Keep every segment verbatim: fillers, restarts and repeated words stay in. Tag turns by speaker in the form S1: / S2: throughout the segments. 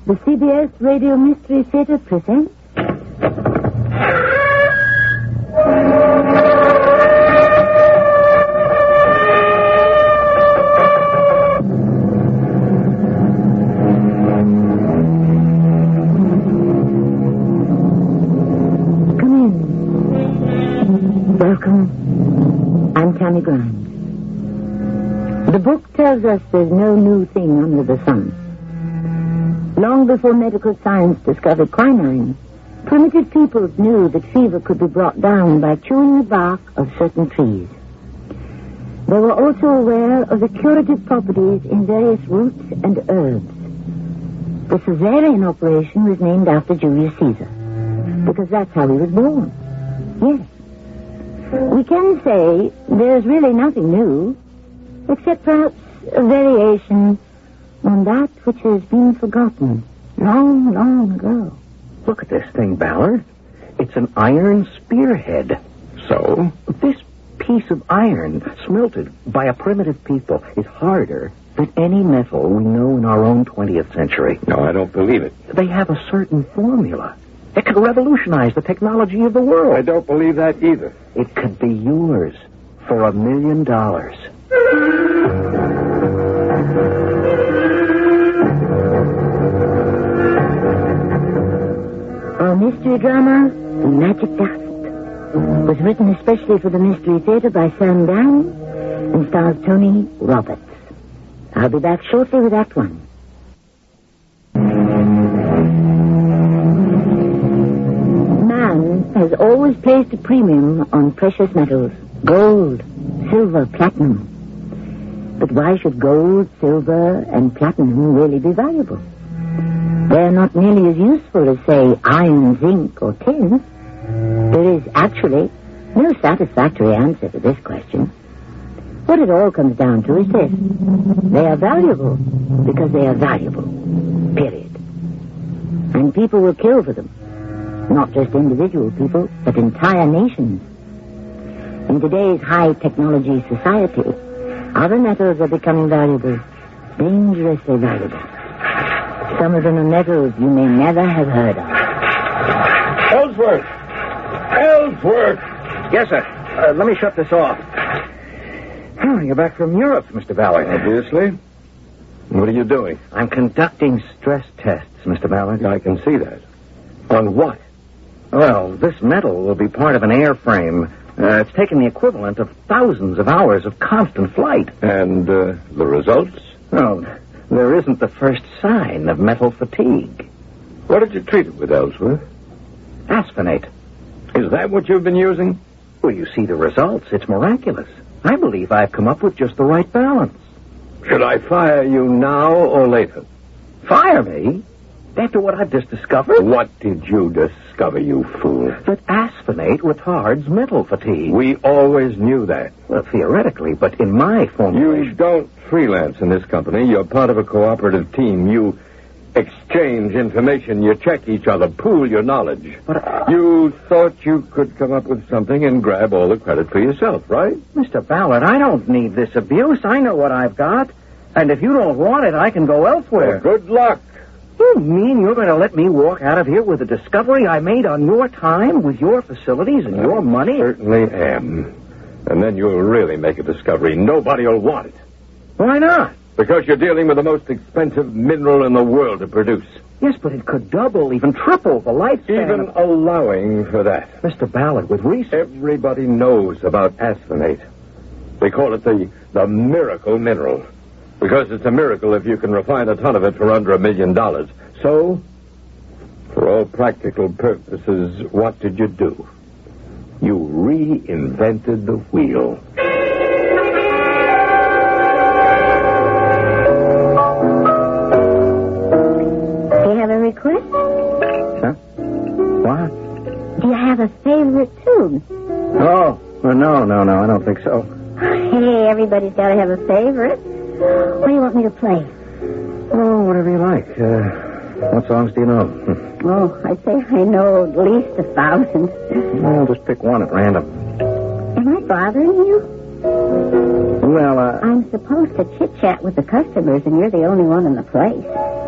S1: The C B S Radio Mystery Theater presents... Come in. Welcome. I'm Tammy Grimes. The book tells us there's no new thing under the sun. Long before medical science discovered quinine, primitive peoples knew that fever could be brought down by chewing the bark of certain trees. They were also aware of the curative properties in various roots and herbs. The Caesarean operation was named after Julius Caesar, because that's how he was born. Yes. We can say there's really nothing new, except perhaps a variation on that which has been forgotten long, long ago.
S2: Look at this thing, Ballard. It's an iron spearhead.
S3: So?
S2: This piece of iron, smelted by a primitive people, is harder than any metal we know in our own twentieth century.
S3: No, I don't believe it.
S2: They have a certain formula. It could revolutionize the technology of the world.
S3: I don't believe that either.
S2: It could be yours for a million dollars.
S1: Our mystery drama, Magic Dust, was written especially for the Mystery Theater by Sam Dan and stars Tony Roberts. I'll be back shortly with Act One. Man has always placed a premium on precious metals, gold, silver, platinum. But why should gold, silver, and platinum really be valuable? They're not nearly as useful as, say, iron, zinc, or tin. There is actually no satisfactory answer to this question. What it all comes down to is this. They are valuable because they are valuable. Period. And people will kill for them. Not just individual people, but entire nations. In today's high-technology society, other metals are becoming valuable, dangerously valuable. Some of them are metals you may never have heard of.
S3: Ellsworth! Ellsworth!
S2: Yes, sir. Uh, let me shut this off. Oh, you're back from Europe, Mister Ballard.
S3: Obviously. What are you doing?
S2: I'm conducting stress tests, Mister Ballard.
S3: I can see that. On what?
S2: Well, this metal will be part of an airframe. Uh, it's taken the equivalent of thousands of hours of constant flight.
S3: And uh, the results?
S2: Well, there isn't the first sign of metal fatigue.
S3: What did you treat it with, Ellsworth?
S2: Asphenate.
S3: Is that what you've been using?
S2: Well, you see the results. It's miraculous. I believe I've come up with just the right balance.
S3: Should I fire you now or later?
S2: Fire me? After what I've just discovered?
S3: What did you discover, you fool?
S2: That asphenate retards metal fatigue.
S3: We always knew that.
S2: Well, theoretically, but in my formulation...
S3: You don't freelance in this company. You're part of a cooperative team. You exchange information. You check each other. Pool your knowledge.
S2: But uh,
S3: you thought you could come up with something and grab all the credit for yourself, right?
S2: Mister Ballard, I don't need this abuse. I know what I've got. And if you don't want it, I can go elsewhere.
S3: Well, good luck.
S2: You mean you're going to let me walk out of here with a discovery I made on your time, with your facilities and your money?
S3: I certainly am. And then you'll really make a discovery. Nobody will want it.
S2: Why not?
S3: Because you're dealing with the most expensive mineral in the world to produce.
S2: Yes, but it could double, even triple the lifespan.
S3: Even
S2: of...
S3: allowing for that.
S2: Mister Ballard, with research...
S3: Everybody knows about asphenate. They call it the, the miracle mineral. Because it's a miracle if you can refine a ton of it for under a million dollars. So, for all practical purposes, what did you do? You reinvented the wheel.
S1: Do you have a request?
S2: Huh? What?
S1: Do you have a favorite tune?
S2: Oh, well, no, no, no, I don't think so.
S1: Hey, everybody's got to have a favorite. What do you want me to play?
S2: Oh, whatever you like. Uh, what songs do you know?
S1: Oh, I'd say I know at least a thousand.
S2: Well, just pick one at random.
S1: Am I bothering you?
S2: Well, uh...
S1: I'm supposed to chit-chat with the customers, and you're the only one in the place.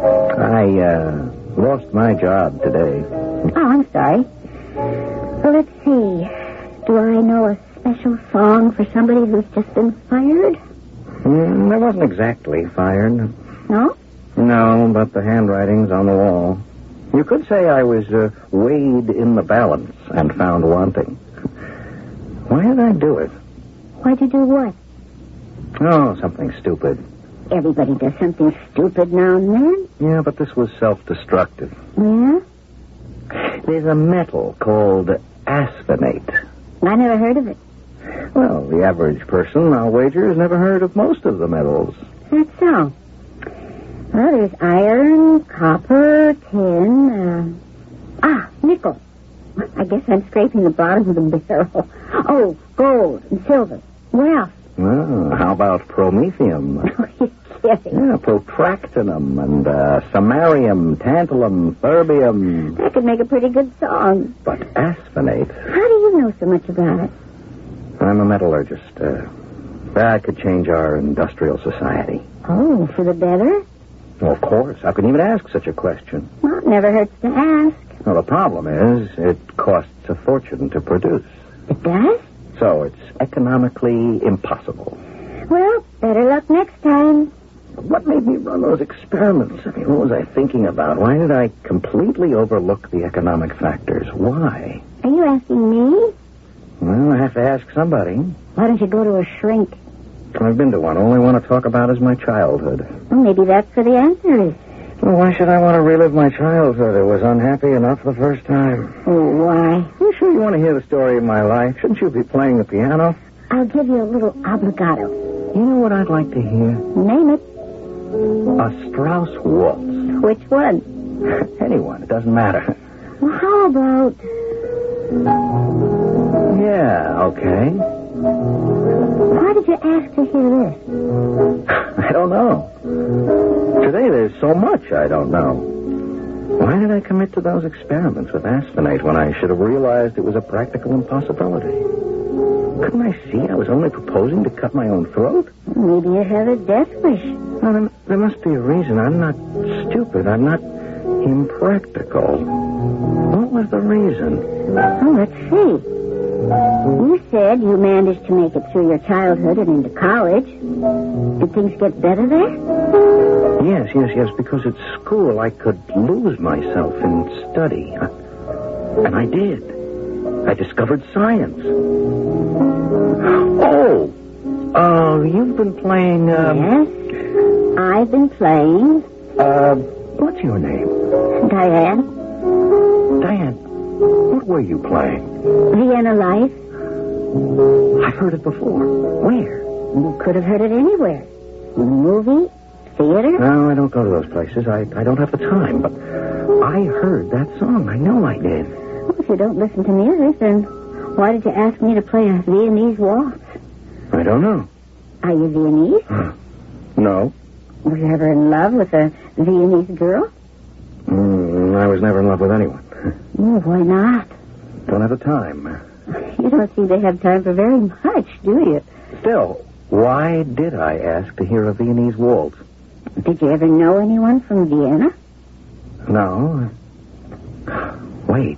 S2: I, uh, lost my job today.
S1: Oh, I'm sorry. Well, let's see. Do I know a special song for somebody who's just been fired?
S2: Mm, I wasn't exactly fired.
S1: No?
S2: No, but the handwriting's on the wall. You could say I was uh, weighed in the balance and found wanting. Why did I do it?
S1: Why'd you do what?
S2: Oh, something stupid.
S1: Everybody does something stupid now and then.
S2: Yeah, but this was self-destructive.
S1: Yeah?
S2: There's a metal called asphenate.
S1: I never heard of it.
S2: Well, the average person, I'll wager, has never heard of most of the metals.
S1: That's so. Well, there's iron, copper, tin, uh... Ah, nickel. I guess I'm scraping the bottom of the barrel. Oh, gold and silver. What else?
S2: Well, how about promethium?
S1: Oh, you're kidding.
S2: Yeah, protractinum and uh, samarium, tantalum, thurbium.
S1: That could make a pretty good song.
S2: But asphenate...
S1: How do you know so much about it?
S2: I'm a metallurgist. Uh, that could change our industrial society.
S1: Oh, for the better?
S2: Well, of course. How can you even ask such a question?
S1: Well, it never hurts to ask.
S2: Well, the problem is it costs a fortune to produce.
S1: It does?
S2: So it's economically impossible.
S1: Well, better luck next time.
S2: What made me run those experiments? I mean, what was I thinking about? Why did I completely overlook the economic factors? Why?
S1: Are you asking me?
S2: Well, I have to ask somebody.
S1: Why don't you go to a shrink?
S2: I've been to one. All I want to talk about is my childhood.
S1: Well, maybe that's where the answer is.
S2: Well, why should I want to relive my childhood? It was unhappy enough the first time.
S1: Oh, why?
S2: You sure you want to hear the story of my life? Shouldn't you be playing the piano?
S1: I'll give you a little obligato.
S2: You know what I'd like to hear?
S1: Name it.
S2: A Strauss waltz.
S1: Which one?
S2: Anyone. It doesn't matter.
S1: Well, how about...
S2: Yeah, okay.
S1: Why did you ask to hear this?
S2: I don't know. Today there's so much I don't know. Why did I commit to those experiments with asphenate when I should have realized it was a practical impossibility? Couldn't I see I was only proposing to cut my own throat?
S1: Maybe you have a death wish.
S2: Well, there, there must be a reason. I'm not stupid. I'm not impractical. What was the reason?
S1: Oh, let's see. You said you managed to make it through your childhood and into college. Did things get better there?
S2: Yes, yes, yes, because at school I could lose myself in study. And I did. I discovered science. Oh, uh, you've been playing, um...
S1: Yes, I've been playing.
S2: Uh, what's your name?
S1: Diane.
S2: Diane, what were you playing?
S1: Vienna Life.
S2: I've heard it before. Where?
S1: You could have heard it anywhere. In a movie, theater.
S2: No, I don't go to those places. I, I don't have the time, but I heard that song. I know I did.
S1: Well, if you don't listen to music, then why did you ask me to play a Viennese waltz?
S2: I don't know.
S1: Are you Viennese?
S2: Huh. No.
S1: Were you ever in love with a Viennese girl?
S2: Mm, I was never in love with anyone.
S1: Oh, why not?
S2: Don't have the time.
S1: You don't seem to have time for very much, do you?
S2: Still, why did I ask to hear a Viennese waltz?
S1: Did you ever know anyone from Vienna?
S2: No. Wait.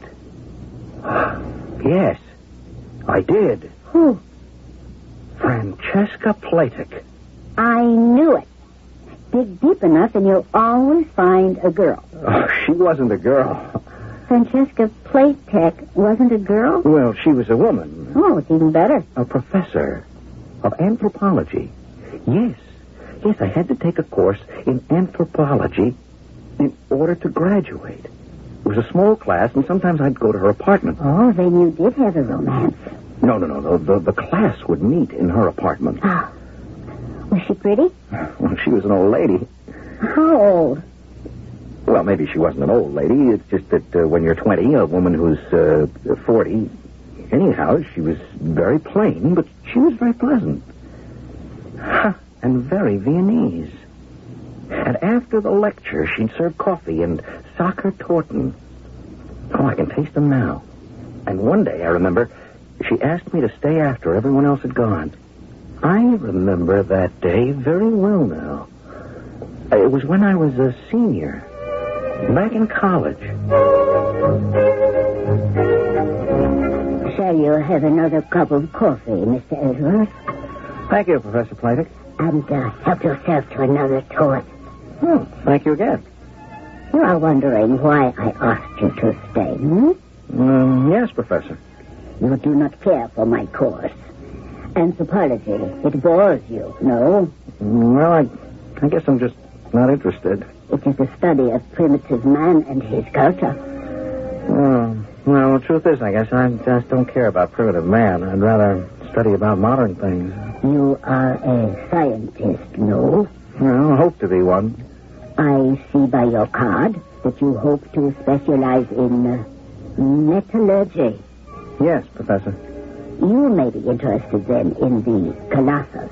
S2: Yes, I did.
S1: Who?
S2: Francesca Platek.
S1: I knew it. Dig deep enough and you'll always find a girl.
S2: Oh, she wasn't a girl.
S1: Francesca Platek wasn't a girl?
S2: Well, she was a woman.
S1: Oh, it's even better.
S2: A professor of anthropology. Yes. Yes, I had to take a course in anthropology in order to graduate. It was a small class, and sometimes I'd go to her apartment.
S1: Oh, then you did have a romance.
S2: No, no, no. no. The, the class would meet in her apartment.
S1: Oh. Was she pretty?
S2: Well, she was an old lady.
S1: How old?
S2: Well, maybe she wasn't an old lady. It's just that uh, when you're twenty, a woman who's uh, forty... Anyhow, she was very plain, but she was very pleasant. And very Viennese. And after the lecture, she'd serve coffee and soccer torten. Oh, I can taste them now. And one day, I remember, she asked me to stay after everyone else had gone. I remember that day very well now. It was when I was a senior, back in college.
S1: Shall you have another cup of coffee, Mister Ellsworth?
S2: Thank you, Professor Playdick.
S1: And uh, help yourself to another toast.
S2: Oh, thank you again.
S1: You are wondering why I asked you to stay, hmm?
S2: Um, yes, Professor.
S1: You do not care for my course. Anthropology, it bores you, no?
S2: Well, I, I guess I'm just not interested.
S1: It is the study of primitive man and his culture.
S2: Oh, well, the truth is, I guess I just don't care about primitive man. I'd rather study about modern things.
S1: You are a scientist, no?
S2: Well, I hope to be one.
S1: I see by your card that you hope to specialize in uh, metallurgy.
S2: Yes, Professor.
S1: You may be interested then in the Colossus.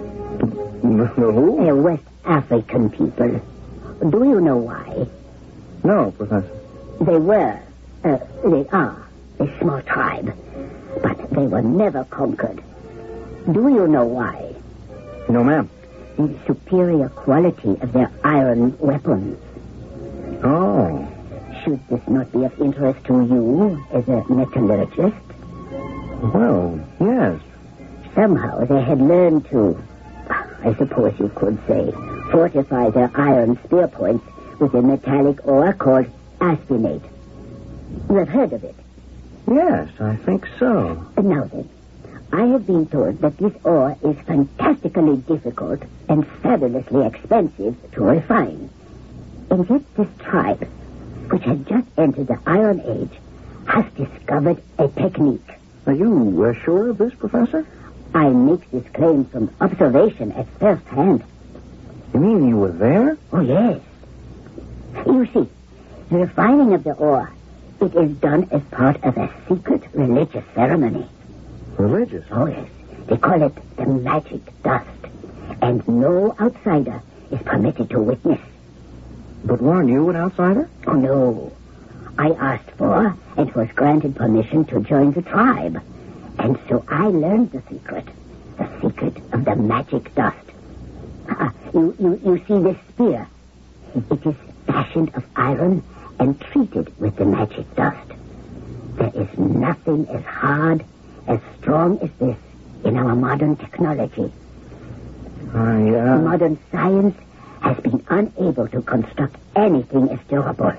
S2: Who?
S1: A West African people. Do you know why?
S2: No, Professor.
S1: They were, uh, they are, a small tribe, but they were never conquered. Do you know why?
S2: No, ma'am.
S1: The superior quality of their iron weapons.
S2: Oh.
S1: Should this not be of interest to you as a metallurgist?
S2: Well, yes.
S1: Somehow they had learned to, I suppose you could say, fortify their iron spear points with a metallic ore called aspinate. You have heard of it?
S2: Yes, I think so.
S1: Now then, I have been told that this ore is fantastically difficult and fabulously expensive to refine. And yet this tribe, which had just entered the Iron Age, has discovered a technique.
S2: Are you uh, sure of this, Professor?
S1: I make this claim from observation at first hand.
S2: You mean you were there?
S1: Oh, yes. You see, the refining of the ore, it is done as part of a secret religious ceremony.
S2: Religious?
S1: Oh, yes. They call it the magic dust. And no outsider is permitted to witness.
S2: But weren't you an outsider?
S1: Oh, no. I asked for and was granted permission to join the tribe. And so I learned the secret. The secret of the magic dust. Ah, you, you, you see this spear? It is fashioned of iron and treated with the magic dust. There is nothing as hard, as strong as this in our modern technology.
S2: I, uh...
S1: Modern science has been unable to construct anything as durable.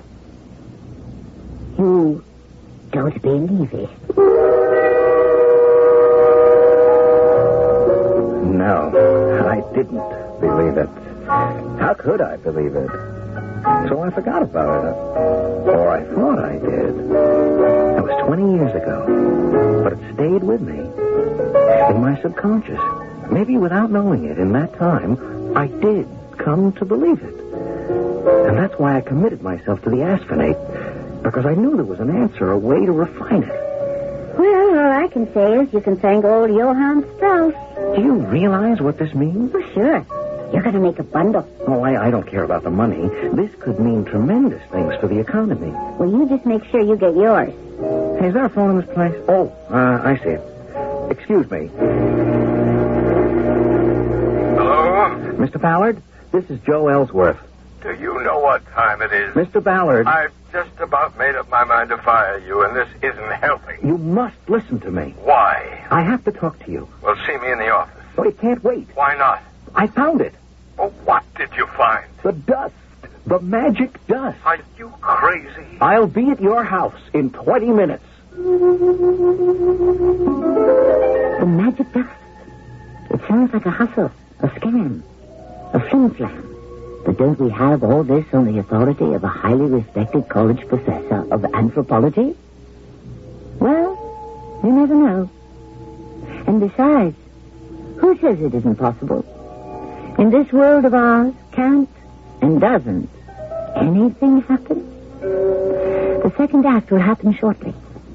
S1: You don't believe it?
S2: No, I didn't believe it. How could I believe it? So I forgot about it. Or I thought I did. That was twenty years ago. But it stayed with me. In my subconscious. Maybe without knowing it, in that time, I did come to believe it. And that's why I committed myself to the asphinate. Because I knew there was an answer, a way to refine it.
S1: Well, all I can say is you can thank old Johann Strauss.
S2: Do you realize what this means?
S1: Oh, sure. You're going to make a bundle.
S2: Oh, I, I don't care about the money. This could mean tremendous things for the economy.
S1: Well, you just make sure you get yours.
S2: Hey, is there a phone in this place? Oh, uh, I see it. Excuse me.
S3: Hello?
S2: Mister Ballard, this is Joe Ellsworth.
S3: Do you know what time it is?
S2: Mister Ballard.
S3: I've just about made up my mind to fire you, and this isn't helping.
S2: You must listen to me.
S3: Why?
S2: I have to talk to you.
S3: Well, see me in the office.
S2: Oh, it can't wait.
S3: Why not?
S2: I found it.
S3: Oh, what did you find?
S2: The dust. The magic dust.
S3: Are you crazy?
S2: I'll be at your house in twenty minutes.
S1: The magic dust. It sounds like a hustle, a scam, a flim-flam. But don't we have all this on the authority of a highly respected college professor of anthropology? Well, you never know. And besides, who says it isn't possible? In this world of ours, can't and doesn't anything happen? The second act will happen shortly.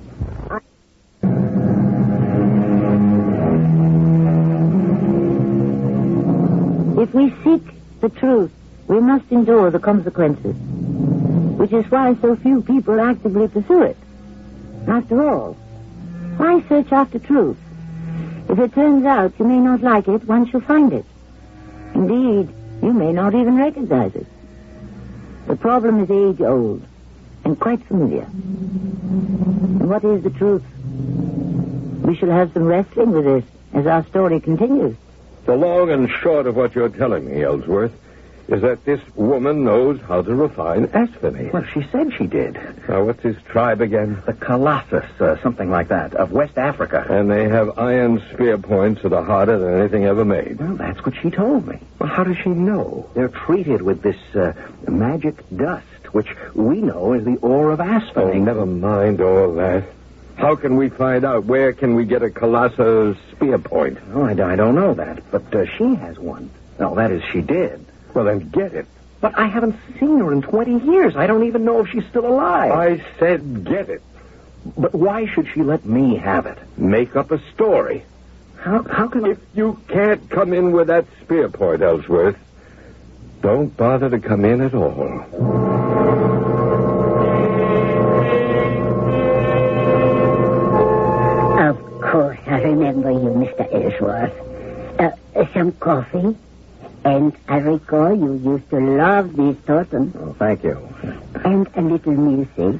S1: If we seek the truth, we must endure the consequences, which is why so few people actively pursue it. After all, why search after truth If it turns out you may not like it once you find it. Indeed, you may not even recognize it. The problem is age-old and quite familiar. And what is the truth? We shall have some wrestling with this as our story continues.
S3: The long and short of what you're telling me, Ellsworth, is that this woman knows how to refine asphenate.
S2: Well, she said she did.
S3: Now, what's his tribe again?
S2: The Colossus, uh, something like that, of West Africa.
S3: And they have iron spear points that are harder than anything ever made.
S2: Well, that's what she told me.
S3: Well, how does she know?
S2: They're treated with this uh, magic dust, which we know is the ore of
S3: Oh,
S2: asphenate.
S3: never mind all that. How can we find out? Where can we get a Colossus spear point?
S2: Oh, I, I don't know that, but uh, she has one. No, that is, she did.
S3: Well, then get it.
S2: But I haven't seen her in twenty years. I don't even know if she's still alive.
S3: I said get it.
S2: But why should she let me have it?
S3: Make up a story.
S2: How, how can I...
S3: If you can't come in with that spear point, Ellsworth, don't bother to come in at all.
S1: Of course, I remember you, Mister Ellsworth. Uh, some coffee? And I recall you used to love these Thornton.
S2: Oh, thank you.
S1: And a little music.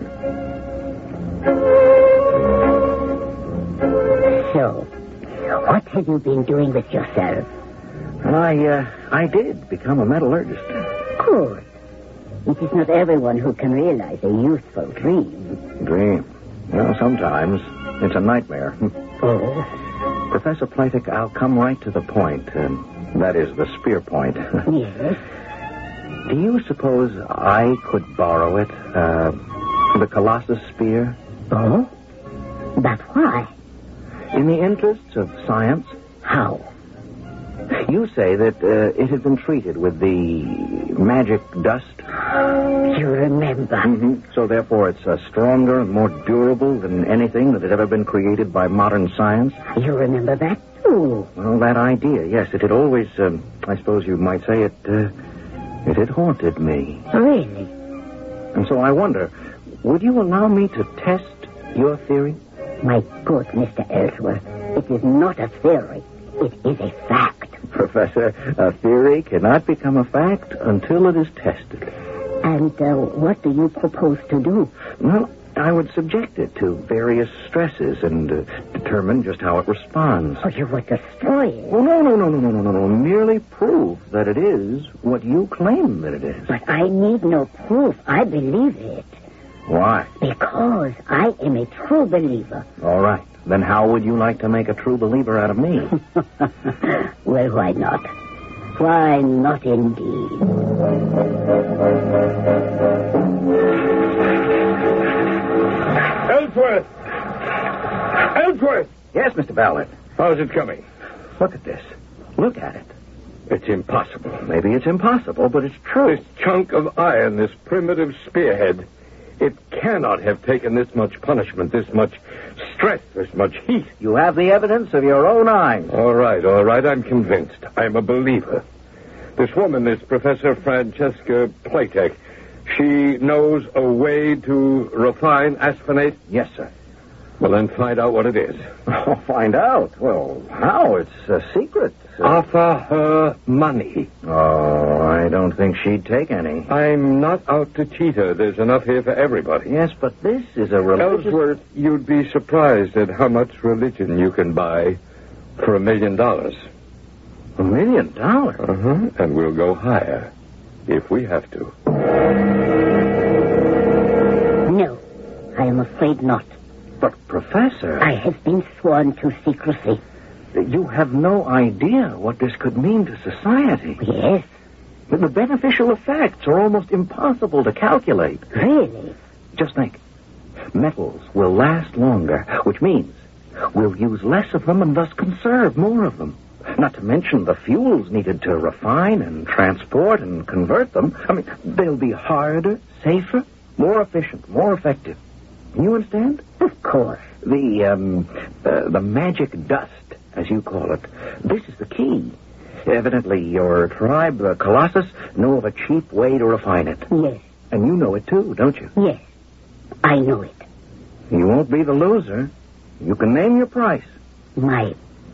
S1: So, what have you been doing with yourself?
S2: I, uh, I did become a metallurgist.
S1: Good. It is not everyone who can realize a youthful dream.
S2: Dream. Well, sometimes it's a nightmare.
S1: Oh?
S2: Professor Platek, I'll come right to the point. Um, that is the spear point.
S1: Yes.
S2: Do you suppose I could borrow it? Uh, the Colossus spear?
S1: Oh? But why?
S2: In the interests of science?
S1: How?
S2: You say that uh, it had been treated with the magic dust.
S1: You remember.
S2: Mm-hmm. So therefore it's uh, stronger and more durable than anything that had ever been created by modern science?
S1: You remember that, too.
S2: Well, that idea, yes. It had always, um, I suppose you might say it, uh, it had haunted me.
S1: Really?
S2: And so I wonder, would you allow me to test your theory?
S1: My good Mister Ellsworth, it is not a theory. It is a fact.
S2: Professor, a theory cannot become a fact until it is tested.
S1: And uh, what do you propose to do?
S2: Well, I would subject it to various stresses and uh, determine just how it responds.
S1: Oh, you would destroy it.
S2: Oh, no, no, no, no, no, no, no, no. Merely prove that it is what you claim that it is.
S1: But I need no proof. I believe it.
S2: Why?
S1: Because I am a true believer.
S2: All right. Then how would you like to make a true believer out of me?
S1: Well, why not? Why not indeed?
S3: Ellsworth! Ellsworth!
S2: Yes, Mister Ballard.
S3: How's it coming?
S2: Look at this. Look at it.
S3: It's impossible.
S2: Maybe it's impossible, but it's true.
S3: This chunk of iron, this primitive spearhead, it cannot have taken this much punishment, this much stress, this much heat.
S2: You have the evidence of your own eyes.
S3: All right, all right, I'm convinced. I'm a believer. This woman, this Professor Francesca Platek, she knows a way to refine asphenate?
S2: Yes, sir.
S3: Well, then find out what it is.
S2: Oh, find out. Well, how? It's a secret.
S3: Offer her money.
S2: Oh, I don't think she'd take any.
S3: I'm not out to cheat her. There's enough here for everybody.
S2: Yes, but this is a religious...
S3: Ellsworth, you'd be surprised at how much religion you can buy for a million dollars.
S2: A million dollars?
S3: Uh-huh. And we'll go higher if we have to.
S1: No, I am afraid not.
S2: But, Professor...
S1: I have been sworn to secrecy.
S2: You have no idea what this could mean to society.
S1: Yes.
S2: The beneficial effects are almost impossible to calculate.
S1: Really?
S2: Just think. Metals will last longer, which means we'll use less of them and thus conserve more of them. Not to mention the fuels needed to refine and transport and convert them. I mean, they'll be harder, safer, more efficient, more effective. You understand?
S1: Of course.
S2: The, um, uh, the magic dust, as you call it, this is the key. Evidently, your tribe, the Colossus, know of a cheap way to refine it.
S1: Yes.
S2: And you know it, too, don't you?
S1: Yes. I know it.
S2: You won't be the loser. You can name your price.
S1: My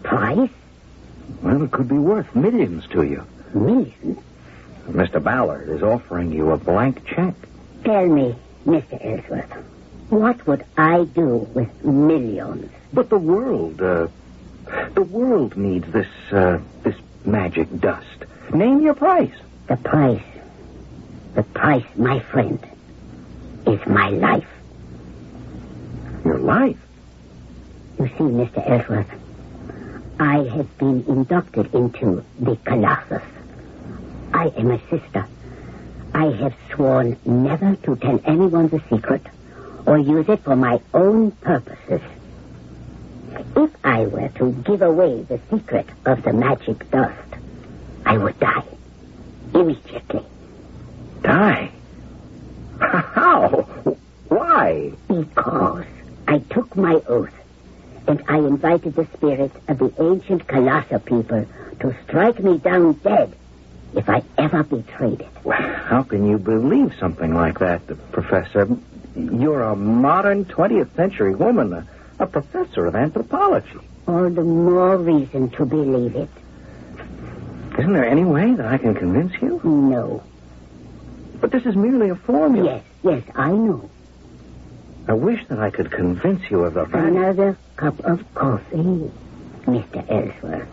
S1: price?
S2: Well, it could be worth millions to you.
S1: Millions?
S2: Mister Ballard is offering you a blank check.
S1: Tell me, Mister Ellsworth, what would I do with millions?
S2: But the world, uh, the world needs this, uh, this magic dust. Name your price.
S1: The price, the price, my friend, is my life.
S2: Your life?
S1: You see, Mister Ellsworth, I have been inducted into the Colossus. I am a sister. I have sworn never to tell anyone the secret or use it for my own purposes. If I were to give away the secret of the magic dust, I would die immediately.
S2: Die? How? Why?
S1: Because I took my oath, and I invited the spirit of the ancient Colossus people to strike me down dead if I ever betrayed it.
S2: Well, how can you believe something like that, Professor? You're a modern twentieth century woman, a, a professor of anthropology.
S1: All the more reason to believe it.
S2: Isn't there any way that I can convince you?
S1: No.
S2: But this is merely a formula.
S1: Yes, yes, I know.
S2: I wish that I could convince you of the fact.
S1: Another cup of coffee, Mister Ellsworth.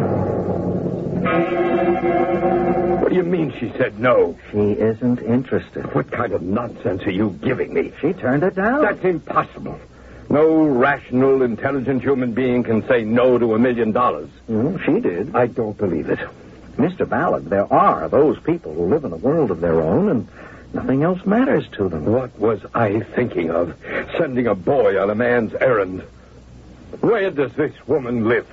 S3: What do you mean she said no?
S2: She isn't interested.
S3: What kind of nonsense are you giving me?
S2: She turned it down.
S3: That's impossible. No rational, intelligent human being can say no to a million dollars.
S2: Mm, she did.
S3: I don't believe it.
S2: Mister Ballard, there are those people who live in a world of their own, and nothing else matters to them.
S3: What was I thinking of? Sending a boy on a man's errand. Where does this woman live?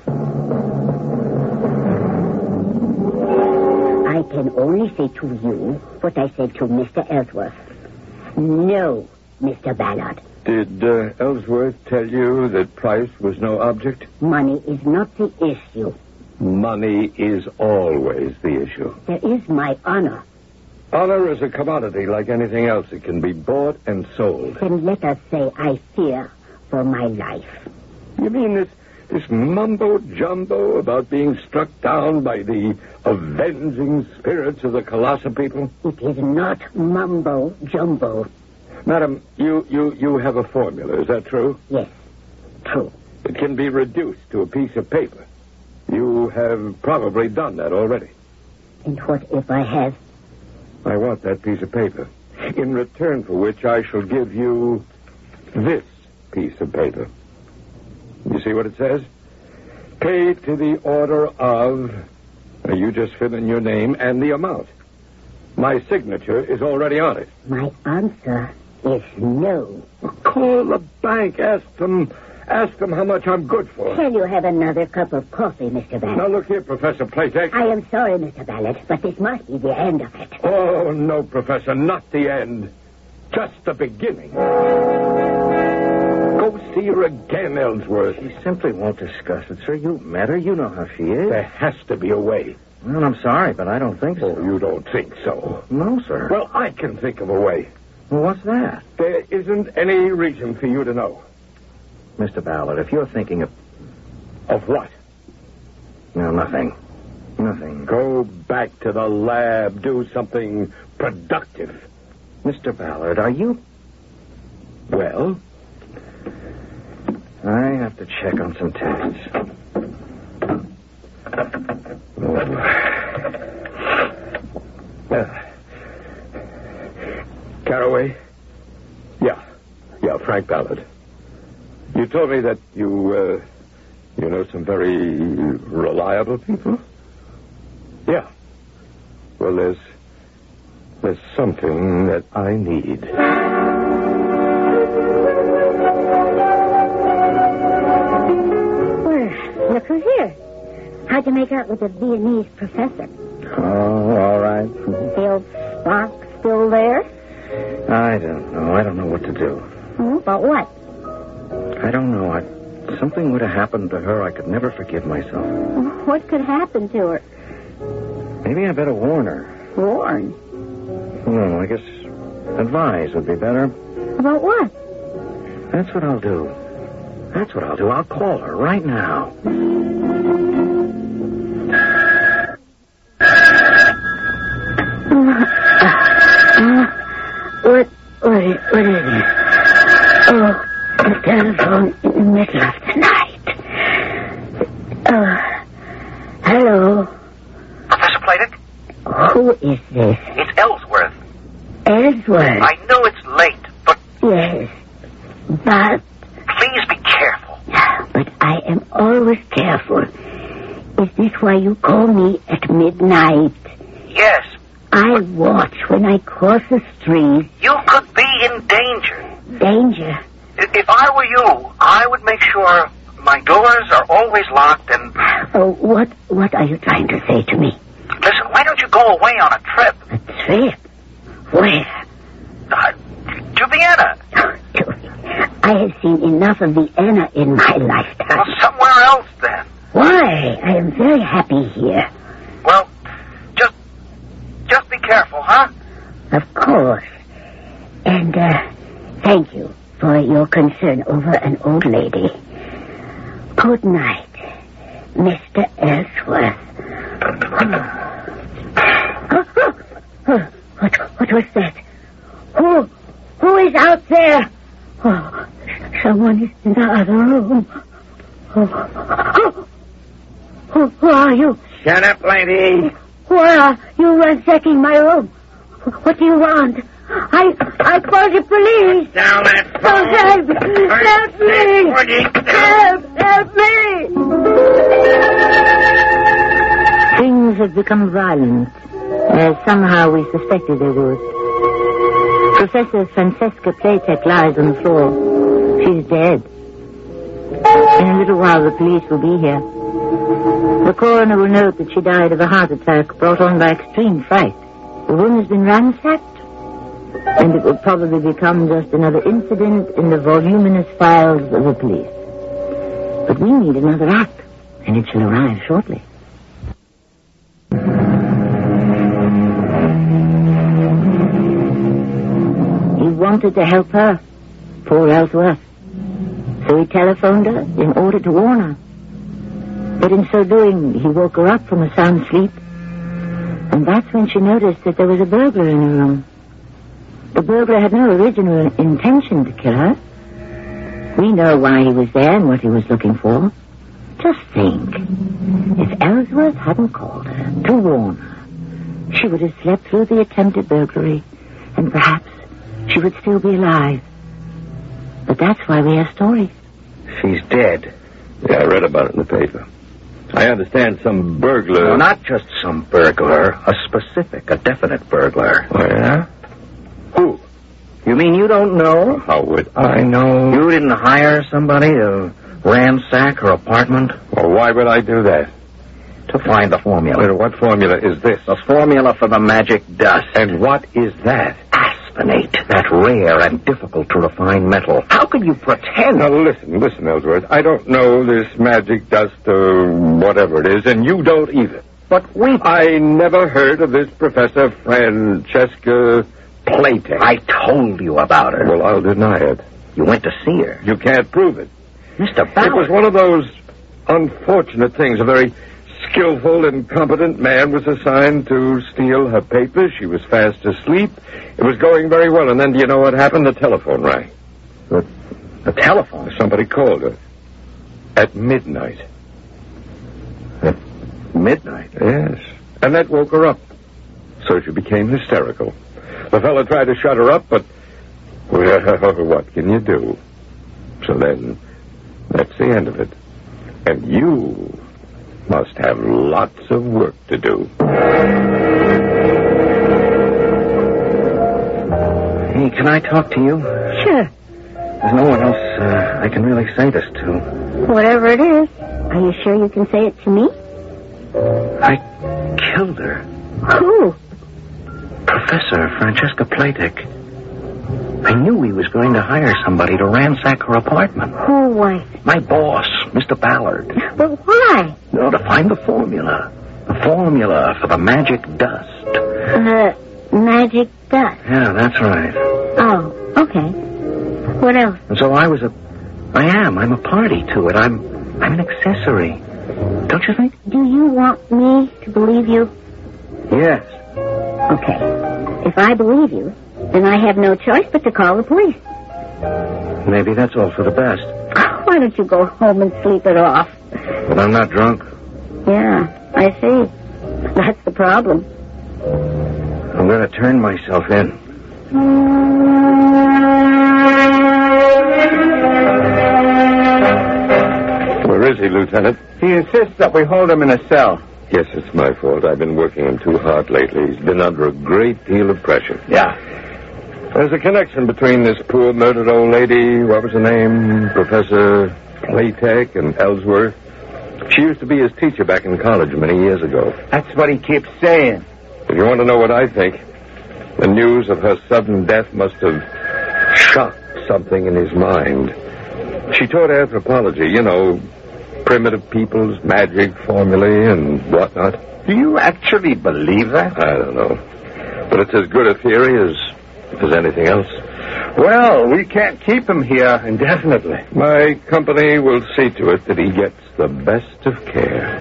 S1: I can only say to you what I said to Mister Ellsworth. No, Mister Ballard.
S3: Did uh, Ellsworth tell you that price was no object?
S1: Money is not the issue.
S3: Money is always the issue.
S1: There is my honor.
S3: Honor is a commodity like anything else. It can be bought and sold.
S1: Then let us say I fear for my life.
S3: You mean this this mumbo-jumbo about being struck down by the avenging spirits of the Colossus people?
S1: It is not mumbo-jumbo.
S3: Madam, you, you, you have a formula, is that true?
S1: Yes, true.
S3: It can be reduced to a piece of paper. You have probably done that already.
S1: And what if I have?
S3: I want that piece of paper, in return for which I shall give you this piece of paper. You see what it says? Paid to the order of... Now, you just fill in your name and the amount. My signature is already on it.
S1: My answer is no.
S3: Call the bank. Ask them... Ask them how much I'm good for.
S1: Shall you have another cup of coffee, Mister Ballard?
S3: Now, look here, Professor Playtex.
S1: I am sorry, Mister Ballard, but this must be the end of it.
S3: Oh, no, Professor, not the end. Just the beginning. Go see her again, Ellsworth.
S2: She simply won't discuss it, sir. You met her. You know how she is.
S3: There has to be a way.
S2: Well, I'm sorry, but I don't think so.
S3: Oh, you don't think so?
S2: No, sir.
S3: Well, I can think of a way.
S2: Well, what's that?
S3: There isn't any reason for you to know.
S2: Mister Ballard, if you're thinking of...
S3: Of what?
S2: No, nothing. Nothing.
S3: Go back to the lab. Do something productive.
S2: Mister Ballard, are you...
S3: Well?
S2: I have to check on some tests.
S3: Oh. Uh, Caraway? Yeah. Yeah, Frank Ballard. You told me that you, uh, you know some very reliable people? Yeah. Well, there's, there's something that I need.
S1: Well, look who's here. How'd you make out with the Viennese professor?
S2: Oh, all right.
S1: The old Spock still there?
S2: I don't know. I don't know what to do.
S1: Oh, about what?
S2: I don't know. I, something would have happened to her. I could never forgive myself.
S1: What could happen to her?
S2: Maybe I better warn her.
S1: Warn?
S2: No, I guess advise would be better.
S1: About what?
S2: That's what I'll do. That's what I'll do. I'll call her right now.
S1: What, what, is, what is it? Oh, the telephone in the middle of the night. Uh, hello?
S2: Professor Platek?
S1: Who is this?
S2: It's Ellsworth.
S1: Ellsworth?
S2: I know it's late, but...
S1: Yes, but...
S2: Please be careful.
S1: But I am always careful. Is this why you call me at midnight?
S2: Yes.
S1: I watch when I cross the street.
S2: You could be in danger.
S1: Danger?
S2: If I were you, I would make sure my doors are always locked and...
S1: Oh, what, what are you trying to say to me?
S2: Listen, why don't you go away on a trip?
S1: A trip? Where?
S2: Uh, to Vienna.
S1: I have seen enough of Vienna in my lifetime.
S2: Well, somewhere else then.
S1: Why? I am very happy here.
S2: Well, just, just be careful, huh?
S1: Of course. And, uh, thank you for your concern over an old lady. Good night, Mister Ellsworth. Oh, oh, oh, what, what was that? Who, who is out there? Oh, someone is in the other room. Oh, oh, oh, who are you?
S2: Shut up, lady.
S1: Why are you ransacking my room? What do you want? I I called the police.
S2: Down that
S1: Oh, help! Help me! Help! Help me! Things have become violent, as somehow we suspected they would. Professor Francesca Platek lies on the floor. She's dead. In a little while, the police will be here. The coroner will note that she died of a heart attack brought on by extreme fright. The room has been ransacked, and it will probably become just another incident in the voluminous files of the police. But we need another act, and it shall arrive shortly. He wanted to help her, poor Ellsworth. So he telephoned her in order to warn her. But in so doing, he woke her up from a sound sleep. And that's when she noticed that there was a burglar in her room. The burglar had no original intention to kill her. We know why he was there and what he was looking for. Just think. If Ellsworth hadn't called her to warn her, she would have slept through the attempted burglary, and perhaps she would still be alive. But that's why we have stories.
S3: She's dead. Yeah, I read about it in the paper. I understand some burglar...
S2: No, not just some burglar. A specific, a definite burglar.
S3: Oh, yeah? Who?
S2: You mean you don't know?
S3: How would I know?
S2: You didn't hire somebody to ransack her apartment?
S3: Well, why would I do that?
S2: To find the formula.
S3: Wait, what formula is this?
S2: The formula for the magic dust.
S3: And what is that?
S2: Aspinate, that rare and difficult to refine metal. How could you pretend?
S3: Now, listen, listen, Ellsworth. I don't know this magic dust or whatever it is, and you don't either.
S2: But we...
S3: I never heard of this Professor Francesca Platek.
S2: I told you about her.
S3: Well, I'll deny it.
S2: You went to see her.
S3: You can't prove it.
S2: Mister
S3: It
S2: Ballard.
S3: was one of those unfortunate things. A very skillful and competent man was assigned to steal her papers. She was fast asleep. It was going very well, and then do you know what happened? The telephone rang.
S2: The, the telephone?
S3: Somebody called her. At midnight.
S2: At midnight?
S3: Yes. And that woke her up. So she became hysterical. The fellow tried to shut her up, but... Well, what can you do? So then, that's the end of it. And you must have lots of work to do.
S2: Hey, can I talk to you?
S1: Sure.
S2: There's no one else uh, I can really say this to.
S1: Whatever it is. Are you sure you can say it to me?
S2: I killed her.
S1: Who?
S2: Professor Francesca Platek. I knew he was going to hire somebody to ransack her apartment.
S1: Who was?
S2: My boss, Mister Ballard.
S1: But why?
S2: No, to find the formula. The formula for the magic dust.
S1: The magic dust.
S2: Yeah, that's right.
S1: Oh, okay. What else?
S2: And so I was a... I am. I'm a party to it. I'm I'm an accessory. Don't you think?
S1: Do you want me to believe you?
S2: Yes.
S1: Okay. If I believe you, then I have no choice but to call the police.
S2: Maybe that's all for the best.
S1: Why don't you go home and sleep it off?
S2: But I'm not drunk.
S1: Yeah, I see. That's the problem.
S2: I'm going to turn myself in.
S3: Where is he, Lieutenant?
S4: He insists that we hold him in a cell.
S3: Yes, it's my fault. I've been working him too hard lately. He's been under a great deal of pressure.
S4: Yeah.
S3: There's a connection between this poor murdered old lady, what was her name, Professor Playtech, and Ellsworth. She used to be his teacher back in college many years ago.
S4: That's what he keeps saying.
S3: If you want to know what I think, the news of her sudden death must have shocked something in his mind. She taught anthropology, you know, primitive peoples, magic, formulae, and whatnot.
S4: Do you actually believe that?
S3: I don't know. But it's as good a theory as, as anything else.
S4: Well, we can't keep him here indefinitely.
S3: My company will see to it that he gets the best of care.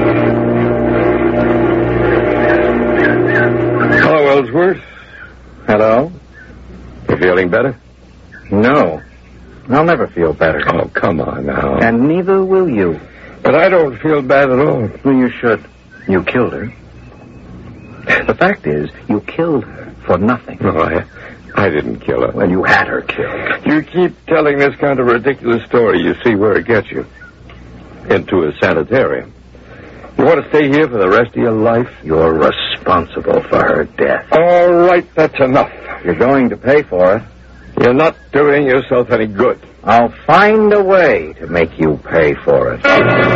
S3: Hello, Ellsworth.
S2: Hello?
S3: You feeling better?
S2: No. I'll never feel better.
S3: Oh, come on now.
S2: And neither will you.
S3: But I don't feel bad at all.
S2: Well, you should. You killed her. The fact is, you killed her for nothing.
S3: No, I, I didn't kill her.
S2: Well, you had her killed.
S3: You keep telling this kind of ridiculous story, you see where it gets you. Into a sanitarium. You want to stay here for the rest of your life?
S2: You're responsible for her death.
S3: All right, that's enough.
S2: You're going to pay for it.
S3: You're not doing yourself any good.
S2: I'll find a way to make you pay for it.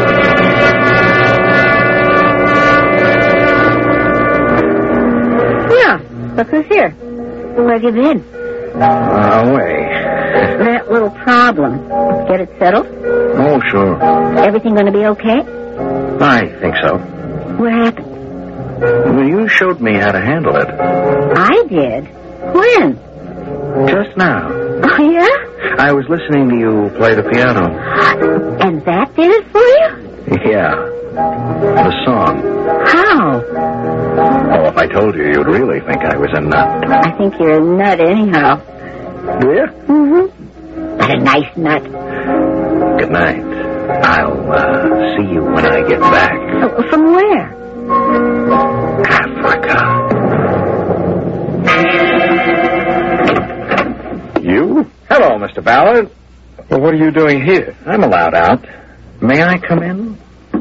S1: Yeah, look who's here. Where have you been?
S2: Away.
S1: That little problem. Get it settled?
S2: Oh, sure.
S1: Everything going to be okay?
S2: I think so.
S1: What happened?
S2: Well, you showed me how to handle it.
S1: I did. When?
S2: Just now.
S1: Oh, yeah?
S2: I was listening to you play the piano.
S1: And that did it for you?
S2: Yeah. The song.
S1: How?
S2: Oh, if I told you, you'd really think I was a nut.
S1: I think you're a nut anyhow.
S2: Do you?
S1: Mm-hmm. But a nice nut.
S2: Good night. I'll uh, see you when I get back.
S1: Oh, from where?
S2: Africa.
S3: You?
S2: Hello, Mister Ballard.
S3: Well, what are you doing here?
S2: I'm allowed out. May I come in?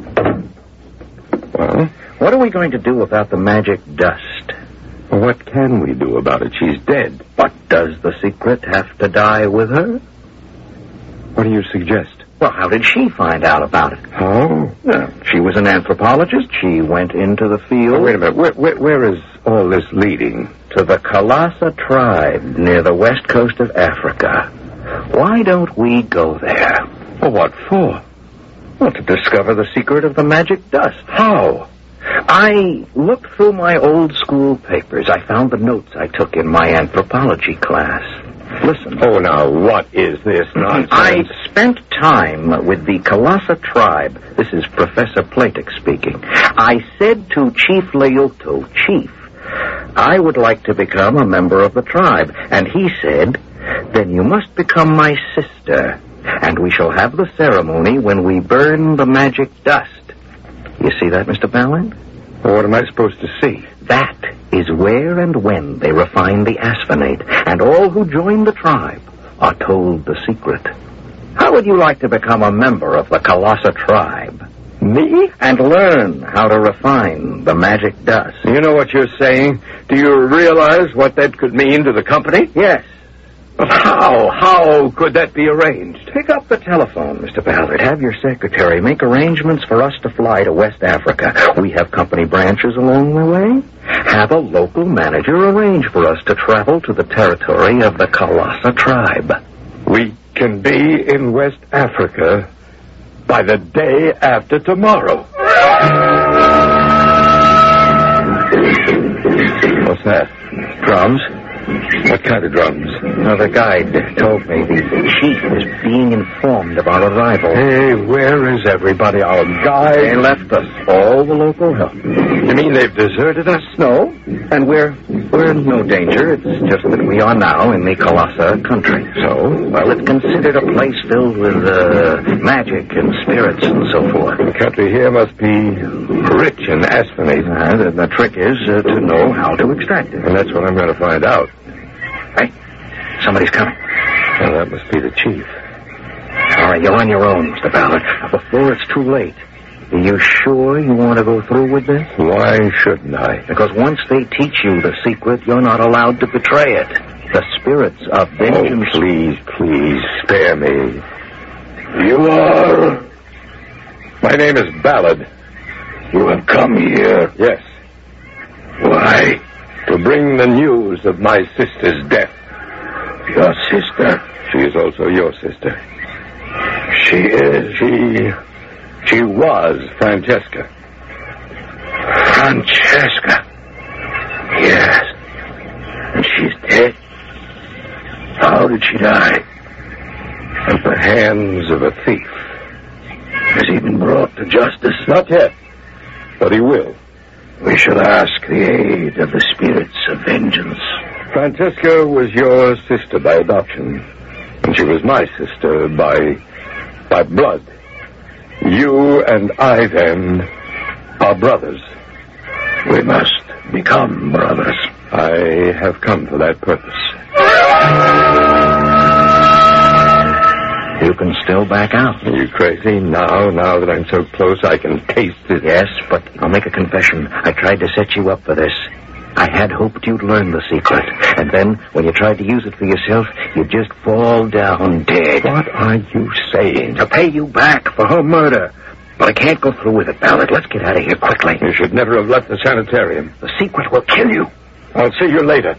S3: Well,
S2: What are we going to do about the magic dust?
S3: what can we do about it? She's dead.
S2: But does the secret have to die with her?
S3: What do you suggest?
S2: Well, how did she find out about it?
S3: How?
S2: Uh, she was an anthropologist. She went into the field.
S3: Oh, wait a minute. Where, where, where is all this leading?
S2: To the Kalasa tribe near the west coast of Africa. Why don't we go there?
S3: Well, what for?
S2: Well, to discover the secret of the magic dust.
S3: How?
S2: I looked through my old school papers. I found the notes I took in my anthropology class. Listen.
S3: Oh, now, what is this nonsense?
S2: I spent time with the Kalasa tribe. This is Professor Platek speaking. I said to Chief Leoto, Chief, I would like to become a member of the tribe. And he said, then you must become my sister, and we shall have the ceremony when we burn the magic dust. You see that, Mister Ballard?
S3: Well, what am I supposed to see?
S2: That is where and when they refine the asphenate, and all who join the tribe are told the secret. How would you like to become a member of the Kalasa tribe?
S3: Me?
S2: And learn how to refine the magic dust.
S3: You know what you're saying? Do you realize what that could mean to the company?
S2: Yes.
S3: But how? How could that be arranged?
S2: Pick up the telephone, Mister Ballard. Have your secretary make arrangements for us to fly to West Africa. We have company branches along the way. Have a local manager arrange for us to travel to the territory of the Kalasa tribe.
S3: We can be in West Africa by the day after tomorrow. What's that?
S2: Drums?
S3: What kind of drums?
S2: Now, the guide told me the chief is being informed of our arrival.
S3: Hey, where is everybody? Our guide?
S2: They left us. All the local help.
S3: You mean they've deserted us?
S2: No, and we're we're in no danger. It's just that we are now in the Colossa country.
S3: So?
S2: Well, it's considered a place filled with uh, magic and spirits and so forth.
S3: The country here must be rich in asphenate.
S2: Uh, the, the trick is uh, to know how to extract it.
S3: And that's what I'm going to find out.
S2: Hey, somebody's coming.
S3: Well, that must be the chief.
S2: All right, you're on your own, Mister Ballard. Before it's too late. Are you sure you want to go through with this?
S3: Why shouldn't I?
S2: Because once they teach you the secret, you're not allowed to betray it. The spirits of vengeance...
S3: Oh, please, please, spare me. You are... My name is Ballard.
S4: You have come here.
S3: Yes.
S4: Why?
S3: To bring the news of my sister's death.
S4: Your sister?
S3: She is also your sister.
S4: She is...
S3: She... She was Francesca.
S4: Francesca? Yes. And she's dead? How did she die?
S3: At the hands of a thief.
S4: Has he been brought to justice?
S3: Not yet. But he will.
S4: We shall ask the aid of the spirits of vengeance.
S3: Francesca was your sister by adoption. And she was my sister by... by blood. You and I, then, are brothers.
S4: We must become brothers.
S3: I have come for that purpose.
S2: You can still back out.
S3: Are you crazy? Now, now that I'm so close, I can taste it.
S2: Yes, but I'll make a confession. I tried to set you up for this. I had hoped you'd learn the secret. And then, when you tried to use it for yourself, you'd just fall down dead.
S3: What are you saying?
S2: To pay you back for her murder. But I can't go through with it, Ballard. Let's get out of here quickly.
S3: You should never have left the sanitarium.
S2: The secret will kill you.
S3: I'll see you later.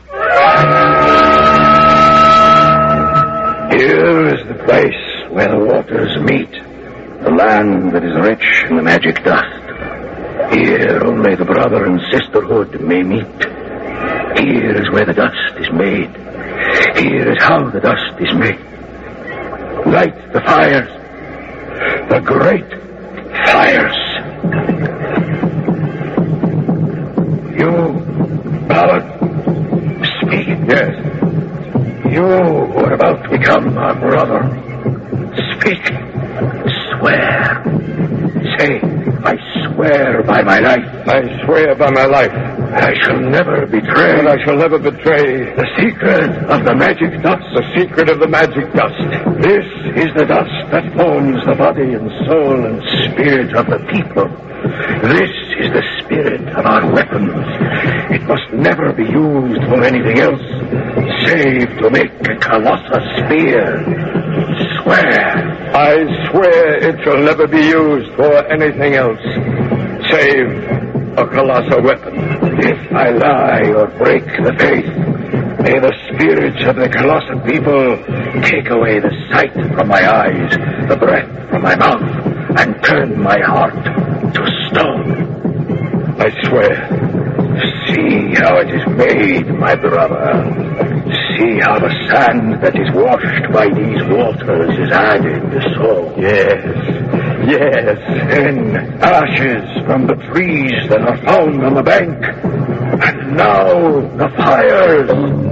S4: Here is the place where the waters meet. The land that is rich in the magic dust. Here only the brother and sisterhood may meet. Here is where the dust is made. Here is how the dust is made. Light the fires. The great fires. You, Ballard, speak.
S3: Yes.
S4: You who are about to become our brother. Speak. Swear. Say, I swear by my life.
S3: I swear by my life.
S4: I shall never betray.
S3: And I shall never betray
S4: the secret of the magic dust.
S3: The secret of the magic dust.
S4: This is the dust that forms the body and soul and spirit of the people. This is the spirit of our weapons. It must never be used for anything else, save to make a Colossus spear. Swear.
S3: I swear it shall never be used for anything else, save a colossal weapon.
S4: If I lie or break the faith, may the spirits of the colossal people take away the sight from my eyes, the breath from my mouth, and turn my heart to stone.
S3: I swear.
S4: See how it is made, my brother. See how the sand that is washed by these waters is added, so.
S3: Yes, yes.
S4: Then ashes from the trees that are found on the bank. And now the fires.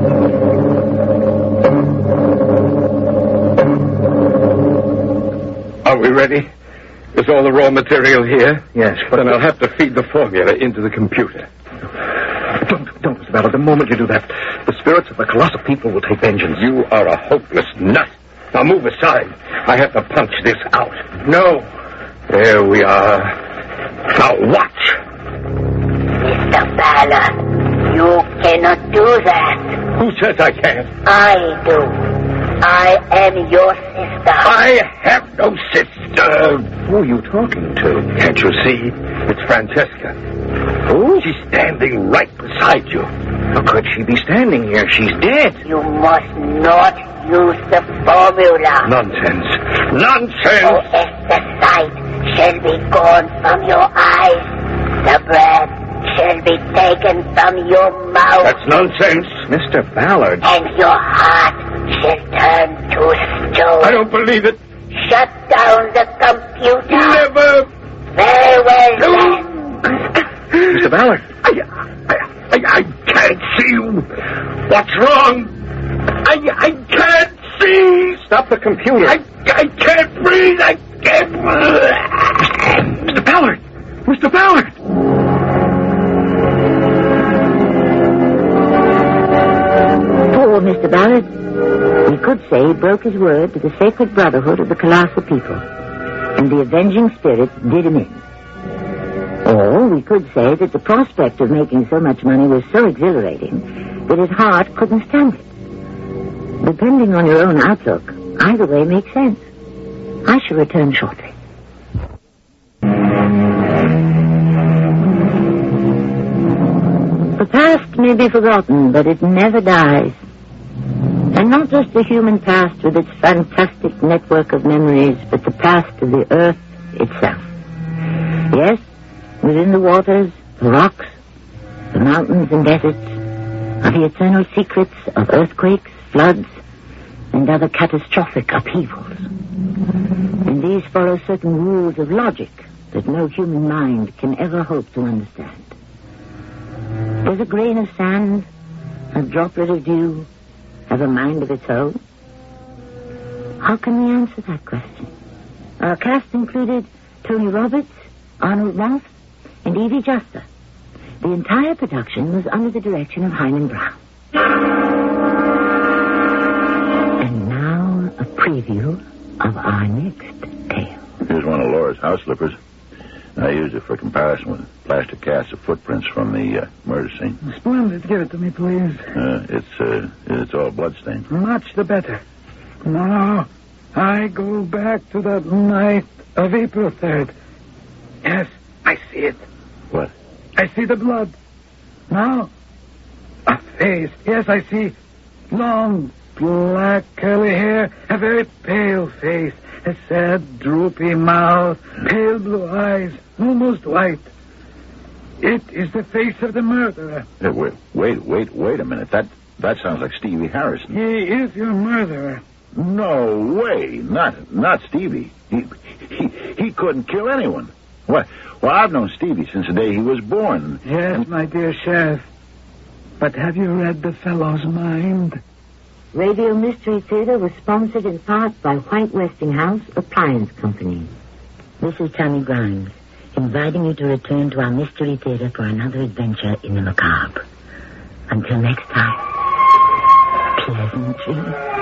S3: Are we ready? Is all the raw material here?
S2: Yes,
S3: but then I'll have to feed the formula into the computer.
S2: Don't, don't, Mister Ballard. The moment you do that, the spirits of the colossal people will take vengeance.
S3: You are a hopeless nut. Now move aside. I have to punch this out.
S4: No.
S3: There we are. Now watch.
S1: Mister Ballard, you cannot do that.
S3: Who says I can't?
S1: I do. I am your sister.
S3: I have no sister.
S2: Who are you talking to?
S3: Can't you see? It's Francesca. Who? She's standing right beside you.
S2: How could she be standing here? She's dead.
S1: You must not use the formula.
S3: Nonsense. Nonsense!
S1: So as the sight shall be gone from your eyes, the breath
S5: shall be taken from your mouth.
S3: That's nonsense.
S2: Mister Ballard.
S5: And your heart shall turn to stone.
S3: I don't believe it.
S5: Shut down the computer.
S3: Never.
S5: Very well, then.
S2: Mister Ballard.
S3: I, I, I, I can't see. What's wrong? I, I can't see.
S2: Stop the computer.
S3: I, I can't breathe. I can't breathe.
S2: Mister Ballard. Mister Ballard.
S1: Poor Mister Ballard. We could say he broke his word to the sacred brotherhood of the Kalasa people, and the avenging spirits did him in. Or we could say that the prospect of making so much money was so exhilarating that his heart couldn't stand it. Depending on your own outlook, either way makes sense. I shall return shortly. The past may be forgotten, but it never dies. And not just the human past with its fantastic network of memories, but the past of the earth itself. Yes, within the waters, the rocks, the mountains and deserts, are the eternal secrets of earthquakes, floods, and other catastrophic upheavals. And these follow certain rules of logic that no human mind can ever hope to understand. Does a grain of sand, a droplet of dew, have a mind of its own? How can we answer that question? Our cast included Tony Roberts, Arnold Roth, and Evie Juster. The entire production was under the direction of Hyman Brown. And now a preview of our next tale.
S6: Here's one of Laura's house slippers. I used it for comparison with plaster casts of footprints from the uh, murder scene.
S7: Splendid. Give it to me, please.
S6: Uh, it's uh, it's all bloodstained.
S7: Much the better. Now, I go back to that night of April third. Yes, I see it.
S6: What?
S7: I see the blood. Now, a face. Yes, I see long, black, curly hair, a very pale face, a sad, droopy mouth, pale blue eyes, almost white. It is the face of the murderer.
S6: Hey, wait, wait, wait, wait a minute. That that sounds like Stevie Harrison.
S7: He is your murderer.
S6: No way. Not not Stevie. He he he couldn't kill anyone. What? Well, I've known Stevie since the day he was born.
S7: Yes, my dear Sheriff. But have you read the fellow's mind?
S1: Radio Mystery Theater was sponsored in part by White Westinghouse Appliance Company. This is Tammy Grimes, inviting you to return to our Mystery Theater for another adventure in the macabre. Until next time, pleasant dreams.